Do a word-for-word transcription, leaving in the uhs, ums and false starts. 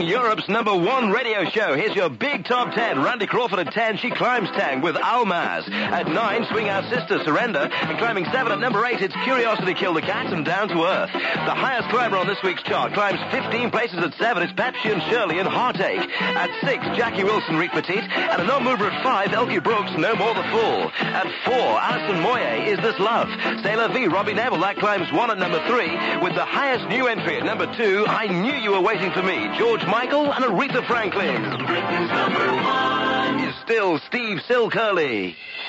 Europe's number one radio show. Here's your big top ten. Randy Crawford at ten, She Climbs Tang with Almaz. At nine, Swing Out Sister, Surrender. And climbing seven at number eight, it's Curiosity Kill the Cat and Down to Earth. The highest climber on this week's chart climbs fifteen places at seven. It's Pepsi and Shirley and Heartache. At six, Jackie Wilson, Rick Petit. And a non-mover at five, Elkie Brooks, No More the Fool. At four, Alison Moyet, Is This Love? Sailor V, Robbie Neville, that climbs one at number three. With the highest new entry at number two, I Knew You Were Waiting for Me, George Michael and Aretha Franklin. Britain's number one is still Steve Silk Hurley.